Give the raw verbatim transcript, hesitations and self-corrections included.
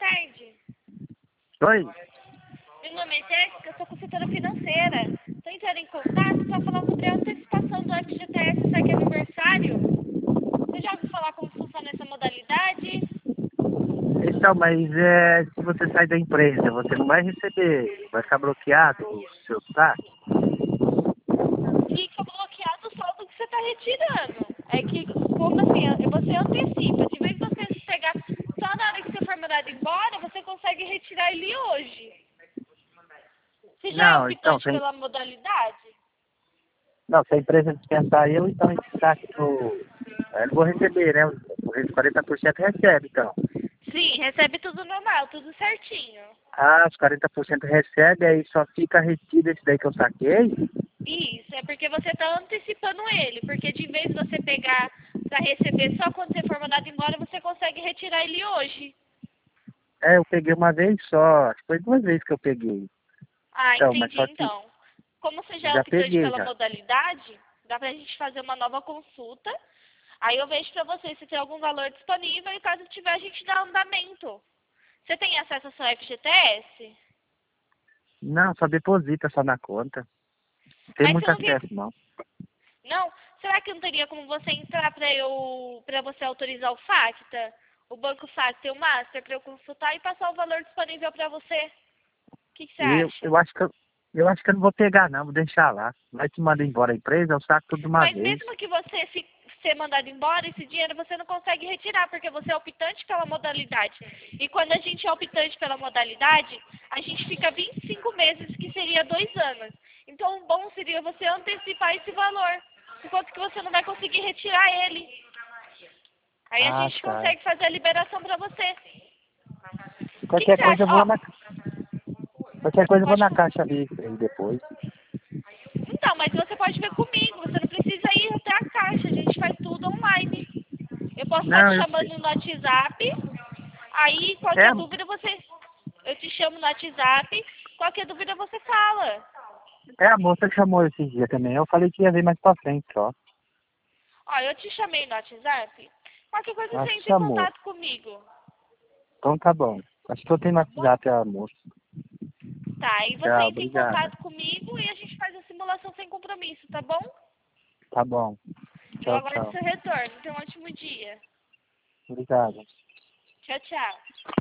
tarde. Oi? Meu nome é Jéssica, eu sou consultora financeira. Estou entrando em contato para falar sobre a antecipação do F G T S aqui aniversário. Você já ouviu falar como funciona essa modalidade? Então, mas é, se você sair da empresa, você não vai receber, vai ficar bloqueado o seu saque? Fica bloqueado só do que você está retirando. É que, como assim, você antecipa. De vez em você pegar só na hora que você for mandado embora, você consegue retirar ele hoje. Você já é Não, então, optante sem, pela modalidade? não, se a empresa dispensar eu, então esse saque eu, eu não vou receber, né? Os quarenta por cento recebe, então. Sim, recebe tudo normal, tudo certinho. Ah, os quarenta por cento recebe, aí só fica retido esse daí que eu saquei? Isso, é porque você está antecipando ele, porque de vez de você pegar para receber só quando você for mandado embora, você consegue retirar ele hoje. É, eu peguei uma vez só, acho que foi duas vezes que eu peguei. Ah, Então, mas entendi só que então. Como você já é já optante peguei pela já. modalidade, dá pra gente fazer uma nova consulta. Aí eu vejo pra você se tem algum valor disponível e caso tiver a gente dá andamento. Você tem acesso ao seu F G T S? Não, só deposita só na conta. Não tem Mas você muito não quer... acesso, não. Não? Será que não teria como você entrar pra eu... pra você autorizar o Facta? O Banco Facta e o Master pra eu consultar e passar o valor disponível pra você? O que, que você Eu, acha? eu acho que eu, eu acho que eu não vou pegar não, vou deixar lá. Vai te mandar embora a empresa, eu saco tudo de uma Mas vez. mesmo que você fi- ser mandado embora, esse dinheiro você não consegue retirar, porque você é optante pela modalidade. E quando a gente é optante pela modalidade, a gente fica vinte e cinco meses, que seria dois anos. Então, o bom seria você antecipar esse valor, enquanto que você não vai conseguir retirar ele. Aí a Ah, gente tá. consegue fazer a liberação para você. O que, que Qualquer você coisa acha? eu vou Ó, na qualquer coisa eu vou pode... na caixa ali aí depois. Então, mas você pode ver comigo, você não precisa ir até a caixa, a gente faz tudo online. Eu posso estar te Não, eu sei. chamando no WhatsApp. Aí, É, qualquer dúvida, você... Eu te chamo no WhatsApp. Qualquer dúvida, você fala. é a moça que chamou esse dia também. Eu falei que ia ver mais pra frente só. Ó, eu te chamei no WhatsApp. Qualquer coisa, você Acho que entra em chamou. contato comigo. Então tá bom. Acho que eu tenho no Tá bom? WhatsApp a moça. Tá, aí você Tchau, entra em obrigada. contato comigo e a gente faz a simulação sem compromisso, tá bom? Tá bom. Eu Tchau, aguardo tchau. seu retorno. Tenha um ótimo dia. Obrigado. Tchau, tchau.